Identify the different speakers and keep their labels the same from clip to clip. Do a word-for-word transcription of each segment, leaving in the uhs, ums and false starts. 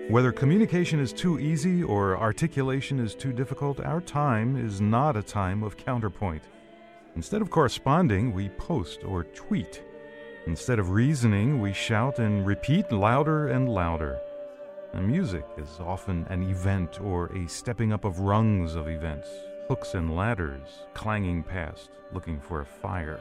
Speaker 1: Whether communication is too easy or articulation is too difficult, our time is not a time of counterpoint. Instead of corresponding, we post or tweet. Instead of reasoning, we shout and repeat louder and louder. And music is often an event or a stepping up of rungs of events, hooks and ladders clanging past, looking for a fire.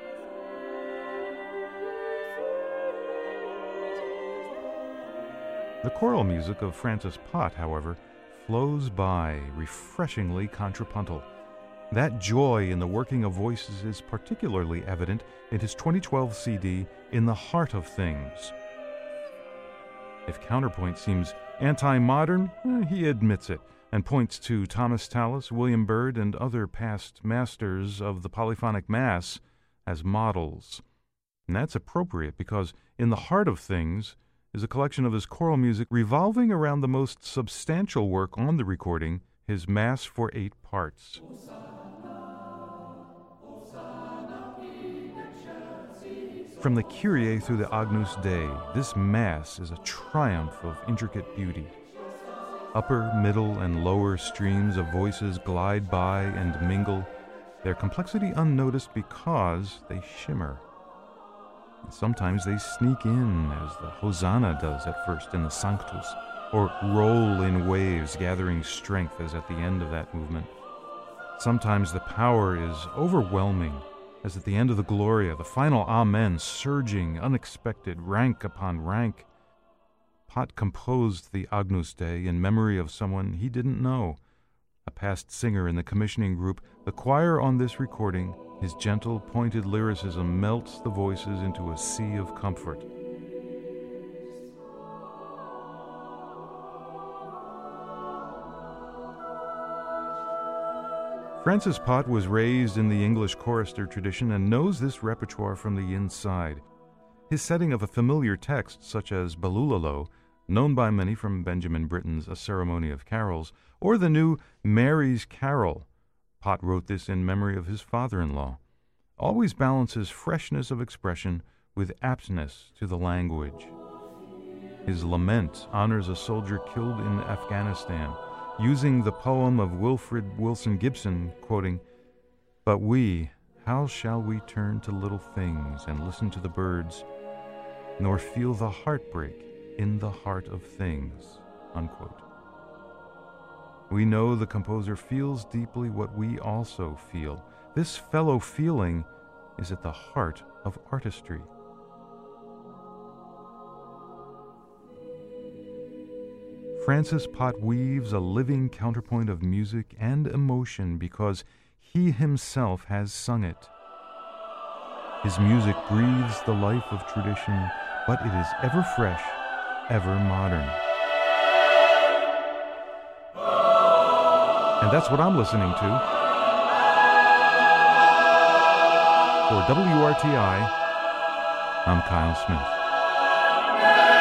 Speaker 1: The choral music of Francis Pott, however, flows by, refreshingly contrapuntal. That joy in the working of voices is particularly evident in his twenty twelve C D, In the Heart of Things. If counterpoint seems anti-modern, eh, he admits it, and points to Thomas Tallis, William Byrd, and other past masters of the polyphonic mass as models. And that's appropriate because In the Heart of Things is a collection of his choral music revolving around the most substantial work on the recording, his Mass for eight parts. From the Kyrie through the Agnus Dei, this Mass is a triumph of intricate beauty. Upper, middle, and lower streams of voices glide by and mingle, their complexity unnoticed because they shimmer. And sometimes they sneak in, as the Hosanna does at first in the Sanctus, or roll in waves, gathering strength as at the end of that movement. Sometimes the power is overwhelming, as at the end of the Gloria, the final Amen surging, unexpected, rank upon rank. Pott composed the Agnus Dei in memory of someone he didn't know, a past singer in the commissioning group. The choir on this recording, his gentle, pointed lyricism melts the voices into a sea of comfort. Francis Pott was raised in the English chorister tradition and knows this repertoire from the inside. His setting of a familiar text, such as Balulalo, known by many from Benjamin Britten's A Ceremony of Carols, or the new Mary's Carol, Pott wrote this in memory of his father-in-law, always balances freshness of expression with aptness to the language. His lament honors a soldier killed in Afghanistan, using the poem of Wilfred Wilson Gibson, quoting, "But we, how shall we turn to little things and listen to the birds, nor feel the heartbreak in the heart of things," unquote. We know the composer feels deeply what we also feel. This fellow feeling is at the heart of artistry. Francis Pott weaves a living counterpoint of music and emotion because he himself has sung it. His music breathes the life of tradition, but it is ever fresh, ever modern. And that's what I'm listening to. For W R T I, I'm Kyle Smith.